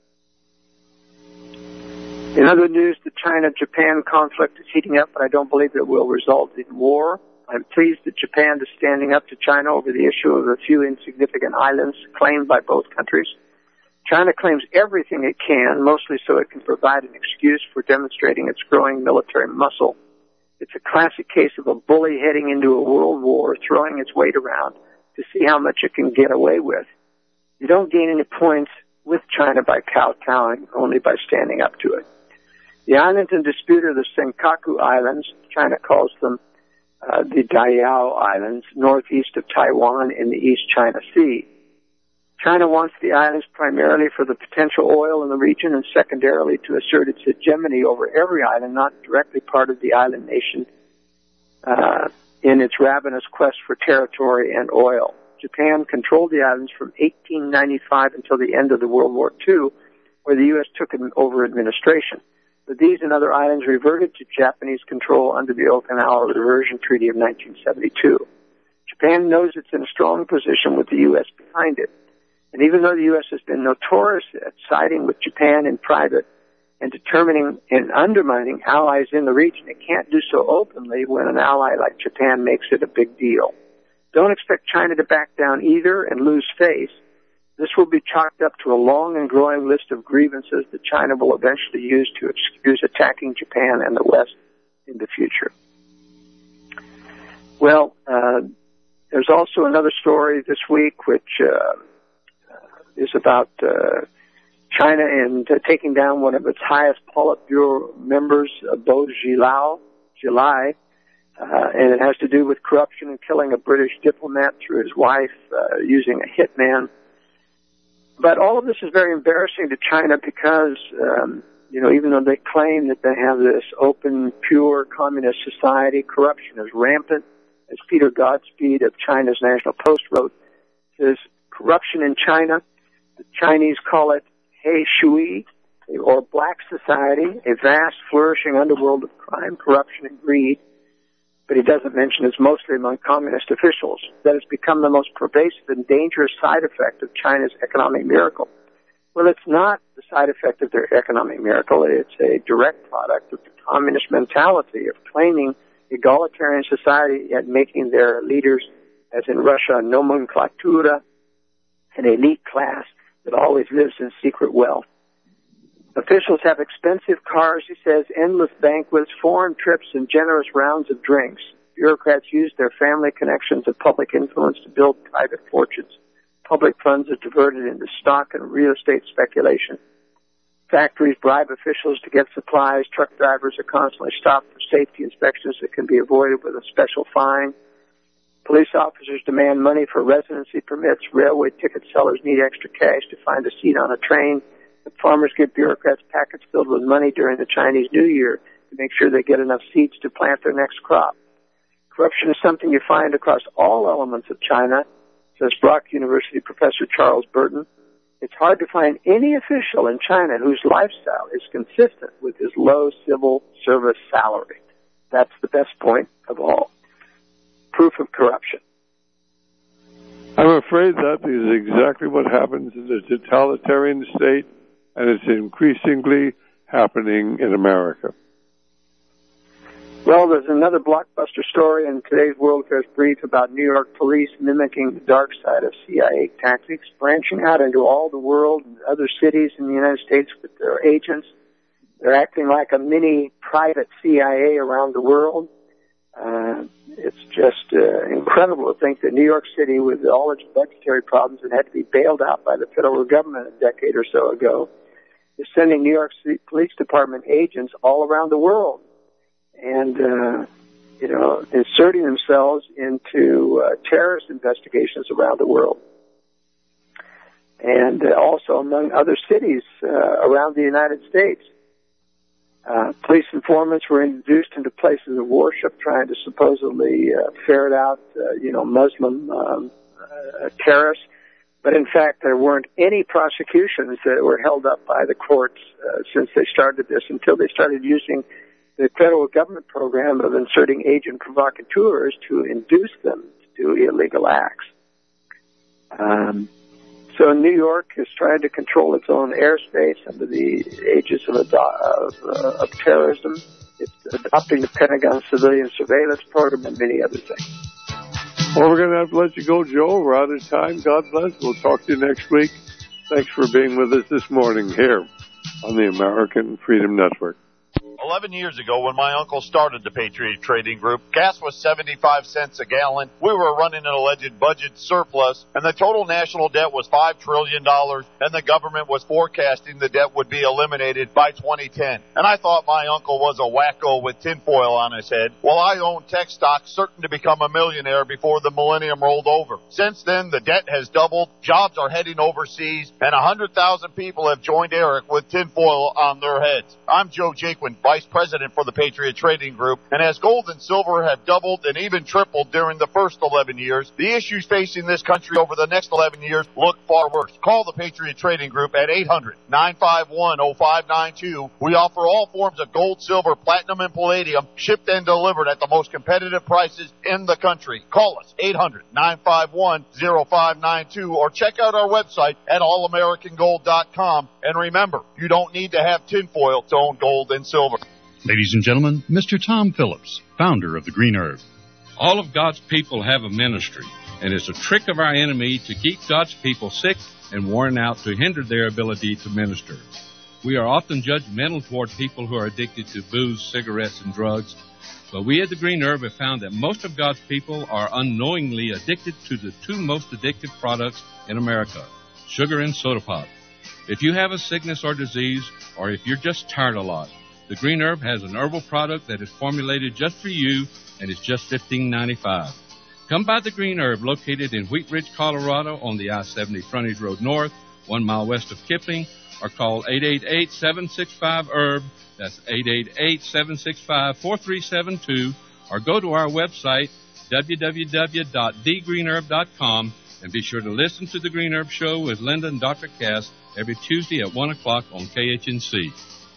In other news, the China-Japan conflict is heating up, but I don't believe it will result in war. I'm pleased that Japan is standing up to China over the issue of a few insignificant islands claimed by both countries. China claims everything it can, mostly so it can provide an excuse for demonstrating its growing military muscle. It's a classic case of a bully heading into a world war, throwing its weight around to see how much it can get away with. You don't gain any points with China by kowtowing, only by standing up to it. The islands in dispute are the Senkaku Islands. China calls them uh, the Diao Islands, northeast of Taiwan in the East China Sea. China wants the islands primarily for the potential oil in the region and secondarily to assert its hegemony over every island not directly part of the island nation uh, in its ravenous quest for territory and oil. Japan controlled the islands from eighteen ninety-five until the end of the World War Two, where the U S took an over administration. But these and other islands reverted to Japanese control under the Okinawa Reversion Treaty of nineteen seventy-two. Japan knows it's in a strong position with the U S behind it. And even though the U S has been notorious at siding with Japan in private, and determining and undermining allies in the region. It can't do so openly when an ally like Japan makes it a big deal. Don't expect China to back down either and lose face. This will be chalked up to a long and growing list of grievances that China will eventually use to excuse attacking Japan and the West in the future. Well, uh, there's also another story this week which uh, is about uh, China and uh, taking down one of its highest Politburo members, uh, Bo Xilai, Xilai uh, and it has to do with corruption and killing a British diplomat through his wife uh, using a hitman. But all of this is very embarrassing to China because, um, you know, even though they claim that they have this open, pure communist society, corruption is rampant. As Peter Godspeed of China's National Post wrote, says corruption in China, the Chinese call it He Shui, or black society, a vast, flourishing underworld of crime, corruption, and greed. But he doesn't mention it's mostly among communist officials. That has become the most pervasive and dangerous side effect of China's economic miracle. Well, it's not the side effect of their economic miracle. It's a direct product of the communist mentality of claiming egalitarian society and making their leaders, as in Russia, nomenclatura, an elite class that always lives in secret wealth. Officials have expensive cars, he says, endless banquets, foreign trips, and generous rounds of drinks. Bureaucrats use their family connections and public influence to build private fortunes. Public funds are diverted into stock and real estate speculation. Factories bribe officials to get supplies. Truck drivers are constantly stopped for safety inspections that can be avoided with a special fine. Police officers demand money for residency permits. Railway ticket sellers need extra cash to find a seat on a train. The farmers give bureaucrats packets filled with money during the Chinese New Year to make sure they get enough seeds to plant their next crop. Corruption is something you find across all elements of China, says Brock University professor Charles Burton. It's hard to find any official in China whose lifestyle is consistent with his low civil service salary. That's the best point of all. Proof of corruption. I'm afraid that is exactly what happens in a totalitarian state, and it's increasingly happening in America. Well, there's another blockbuster story in today's World Affairs Brief about New York police mimicking the dark side of C I A tactics, branching out into all the world and other cities in the United States with their agents. They're acting like a mini private C I A around the world. Uh, it's just uh, incredible to think that New York City, with all its budgetary problems and had to be bailed out by the federal government a decade or so ago, is sending New York City Police Department agents all around the world and, uh, you know, inserting themselves into uh, terrorist investigations around the world. And uh, also among other cities uh, around the United States. Uh, police informants were introduced into places of worship trying to supposedly uh, ferret out, uh, you know, Muslim um, uh, terrorists. But in fact, there weren't any prosecutions that were held up by the courts uh, since they started this until they started using the federal government program of inserting agent provocateurs to induce them to do illegal acts. Um, so New York is trying to control its own airspace under the aegis of, ado- of, uh, of terrorism. It's adopting the Pentagon civilian surveillance program and many other things. Well, we're going to have to let you go, Joe. We're out of time. God bless. We'll talk to you next week. Thanks for being with us this morning here on the American Freedom Network. Eleven years ago, when my uncle started the Patriot Trading Group, gas was seventy-five cents a gallon. We were running an alleged budget surplus, and the total national debt was five trillion dollars, and the government was forecasting the debt would be eliminated by twenty ten. And I thought my uncle was a wacko with tinfoil on his head. Well, I own tech stocks certain to become a millionaire before the millennium rolled over. Since then, the debt has doubled, jobs are heading overseas, and one hundred thousand people have joined Eric with tinfoil on their heads. I'm Joe Jaquin, Vice vice president for the Patriot Trading Group. And as gold and silver have doubled and even tripled during the first eleven years, the issues facing this country over the next eleven years look far worse. Call the Patriot Trading Group at eight hundred, nine five one, oh five nine two. We offer all forms of gold, silver, platinum, and palladium shipped and delivered at the most competitive prices in the country. Call us, eight hundred, nine five one, oh five nine two, or check out our website at all american gold dot com. And remember, you don't need to have tinfoil to own gold and silver. Ladies and gentlemen, Mister Tom Phillips, founder of the Green Herb. All of God's people have a ministry, and it's a trick of our enemy to keep God's people sick and worn out to hinder their ability to minister. We are often judgmental toward people who are addicted to booze, cigarettes, and drugs, but we at the Green Herb have found that most of God's people are unknowingly addicted to the two most addictive products in America, sugar and soda pop. If you have a sickness or disease, or if you're just tired a lot, the Green Herb has an herbal product that is formulated just for you, and it's just fifteen ninety-five. Come by the Green Herb, located in Wheat Ridge, Colorado, on the I seventy Frontage Road North, one mile west of Kipling, or call eight eight eight, seven six five, herb. That's eight eight eight, seven six five, four three seven two, or go to our website, w w w dot the green herb dot com, and be sure to listen to the Green Herb Show with Linda and Doctor Cass every Tuesday at one o'clock on K H N C.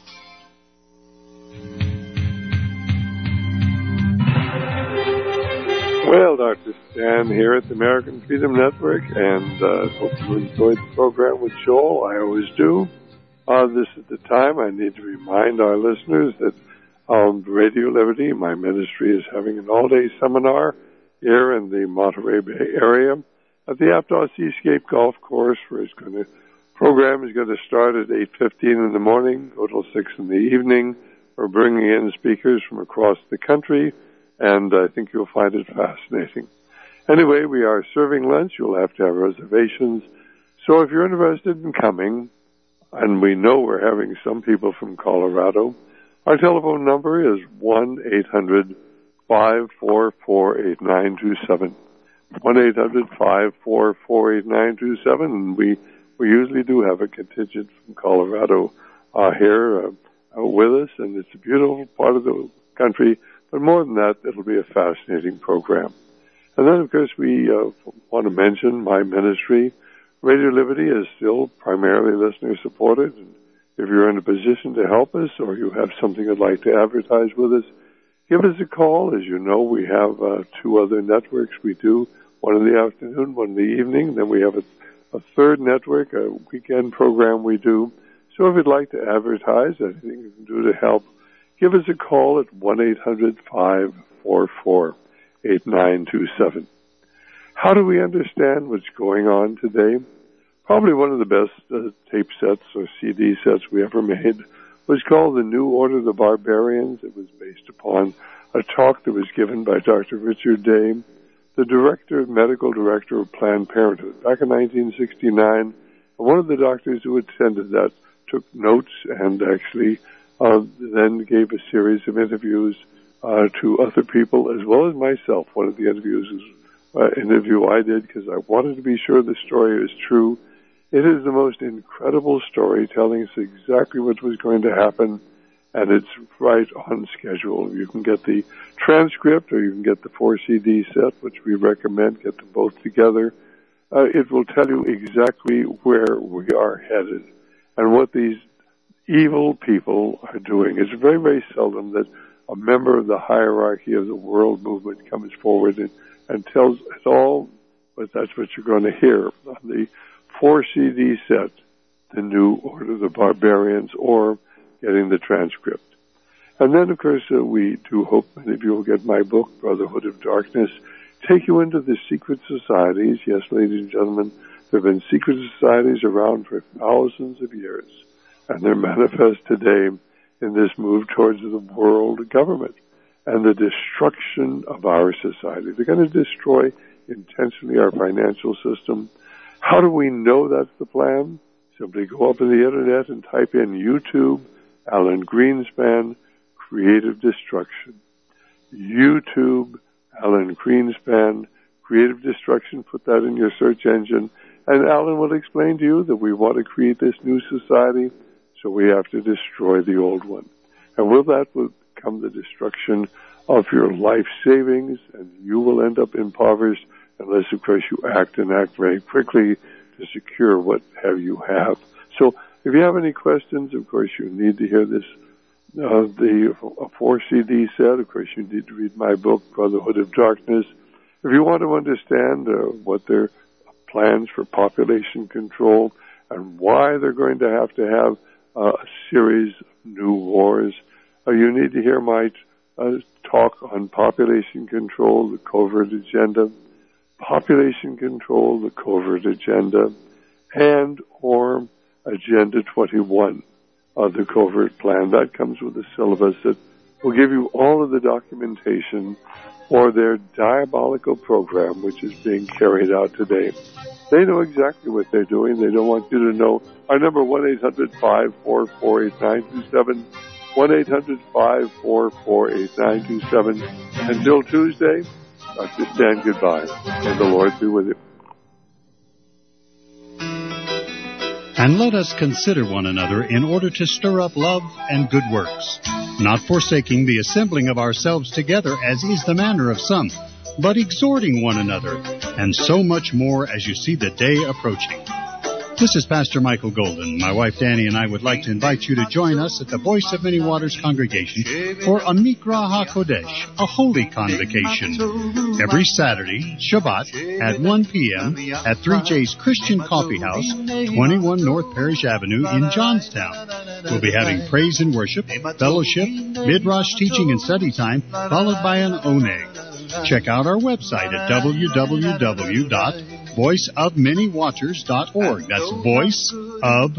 Well, Doctor Stan here at the American Freedom Network, and uh, hope you enjoyed the program with Joel. I always do. Uh, this is the time I need to remind our listeners that um, Radio Liberty, my ministry, is having an all-day seminar here in the Monterey Bay area at the Aptos Seascape Golf Course, where it's going to program is going to start at eight fifteen in the morning, go till six in the evening. We're bringing in speakers from across the country, and I think you'll find it fascinating. Anyway, we are serving lunch. You'll have to have reservations. So if you're interested in coming, and we know we're having some people from Colorado, our telephone number is one eight hundred, five four four, eight nine two seven. one eight hundred, five four four, eight nine two seven, and we, we usually do have a contingent from Colorado uh, here uh, uh, with us, and it's a beautiful part of the country. But more than that, it'll be a fascinating program. And then, of course, we uh, want to mention my ministry. Radio Liberty is still primarily listener-supported. And if you're in a position to help us or you have something you'd like to advertise with us, give us a call. As you know, we have uh, two other networks we do, one in the afternoon, one in the evening. Then we have a, a third network, a weekend program we do. So if you'd like to advertise, anything you can do to help, give us a call at one eight hundred, five four four, eight nine two seven. How do we understand what's going on today? Probably one of the best uh, tape sets or C D sets we ever made was called The New Order of the Barbarians. It was based upon a talk that was given by Doctor Richard Day, the director, medical director of Planned Parenthood, back in nineteen sixty-nine. And one of the doctors who attended that took notes and actually Uh, then gave a series of interviews uh, to other people as well as myself. One of the interviews was an uh, interview I did because I wanted to be sure the story is true. It is the most incredible story telling us exactly what was going to happen, and it's right on schedule. You can get the transcript or you can get the four C D set, which we recommend. Get them both together. Uh, it will tell you exactly where we are headed and what these evil people are doing. It's very, very seldom that a member of the hierarchy of the world movement comes forward and, and tells it all, but that's what you're going to hear on the four C D set, The New Order of the Barbarians, or getting the transcript. And then, of course, uh, we do hope many of you will get my book, Brotherhood of Darkness, take you into the secret societies. Yes, ladies and gentlemen, there have been secret societies around for thousands of years. And they're manifest today in this move towards the world government and the destruction of our society. They're going to destroy intentionally our financial system. How do we know that's the plan? Simply go up on the internet and type in YouTube, Alan Greenspan, Creative Destruction. YouTube, Alan Greenspan, Creative Destruction. Put that in your search engine. And Alan will explain to you that we want to create this new society, so we have to destroy the old one. And with that will come the destruction of your life savings, and you will end up impoverished unless, of course, you act and act very quickly to secure what have you have. So if you have any questions, of course, you need to hear this. Uh, the four C D set, of course, you need to read my book, Brotherhood of Darkness. If you want to understand uh, what their plans for population control and why they're going to have to have uh, a series of new wars, uh, you need to hear my uh, talk on population control, the covert agenda, population control, the covert agenda, and or Agenda twenty-one of the covert plan. That comes with a syllabus that will give you all of the documentation for their diabolical program, which is being carried out today. They know exactly what they're doing. They don't want you to know. Our number, one eight hundred five four four eight nine two seven, one eight hundred five four four eight nine two seven. Until Tuesday, Doctor Stan, goodbye, and the Lord be with you. And let us consider one another in order to stir up love and good works, not forsaking the assembling of ourselves together, as is the manner of some, but exhorting one another, and so much more as you see the day approaching. This is Pastor Michael Golden. My wife Danny and I would like to invite you to join us at the Voice of Many Waters congregation for a Mikra HaKodesh, a holy convocation, every Saturday, Shabbat, at one p.m. at three J's Christian Coffee House, twenty-one North Parish Avenue in Johnstown. We'll be having praise and worship, fellowship, midrash teaching and study time, followed by an oneg. Check out our website at w w w dot voice of many waters dot org. That's voice of